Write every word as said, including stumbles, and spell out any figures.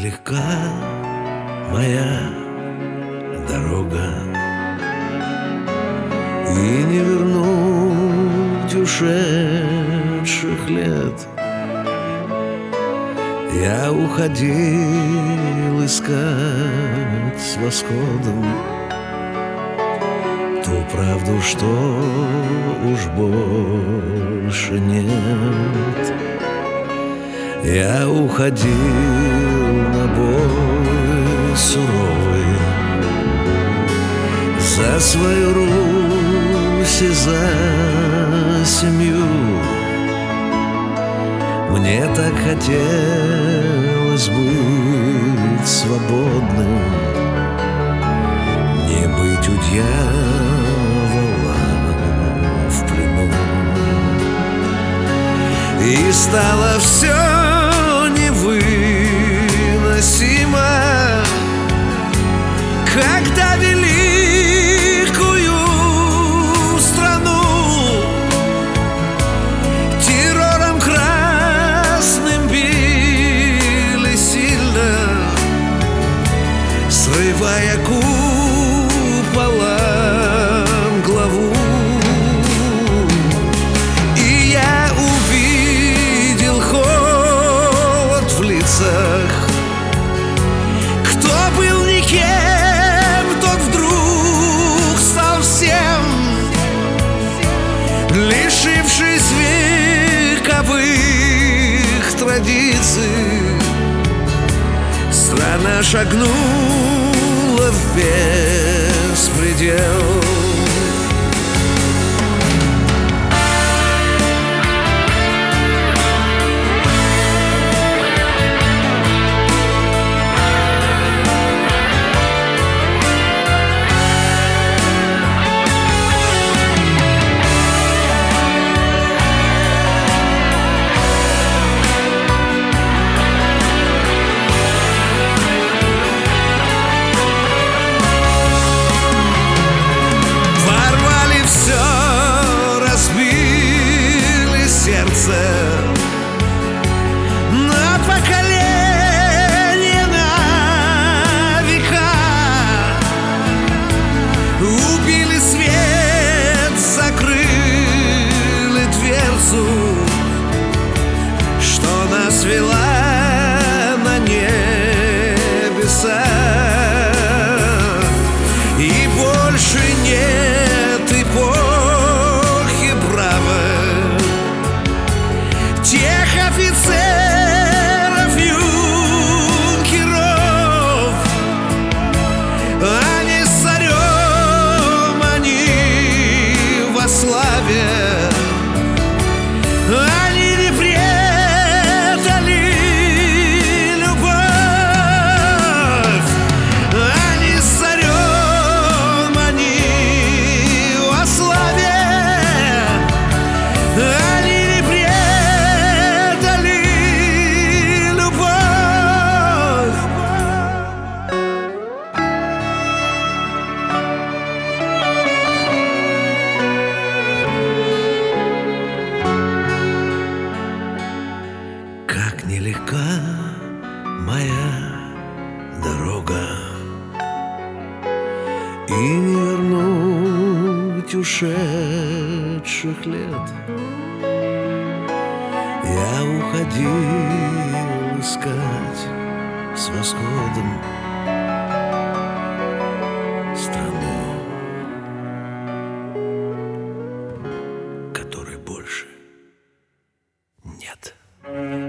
нелегка моя дорога, и не вернуть ушедших лет. Я уходил искать с восходом ту правду, что уж больше нет. Я уходил на бой суровый за свою Русь и за семью. Мне так хотелось быть свободным, не быть у дьявола в плену. И стало все невыносимо, когда великую страну террором красным били сильно, срывая куполом главу. И я увидел холод в лицах. Кто был никем, тот вдруг стал всем, лишившись вековых традиций. Страна шагнула в беспредел. На поколение, на века убили свет, закрыли дверцу, что нас вела на небеса. И больше нет эпохи бравой, тех офицеров, юнкеров. Они с царем, они во славе. Они не предали любовь. Они с царем, они во славе. Они не предали любовь. Как нелегка моя дорога, и не вернуть ушедших лет. Я уходил искать с восходом страну, которой больше нет.